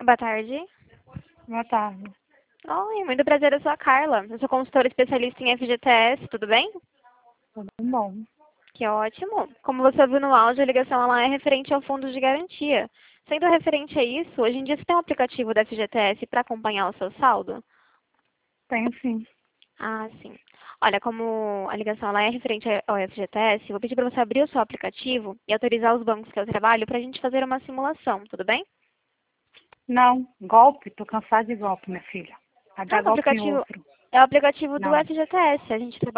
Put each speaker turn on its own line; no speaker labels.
boa tarde.
Boa tarde.
Oi, muito prazer, eu sou a Carla. Eu sou consultora especialista em FGTS, tudo bem?
Tudo bom?
Que ótimo. Como você viu no áudio, a ligação ela é referente ao fundo de garantia. Sendo referente a isso, hoje em dia você tem um aplicativo da FGTS para acompanhar o seu saldo?
Tenho sim.
Ah, sim. Olha, como a ligação ela é referente ao FGTS, eu vou pedir para você abrir o seu aplicativo e autorizar os bancos que eu trabalho para a gente fazer uma simulação, tudo bem?
Não, golpe, tô cansada de golpe, minha filha. Vai
Ah,
dar golpe em outro.
é o aplicativo do
Não.
FGTS. A gente trabalha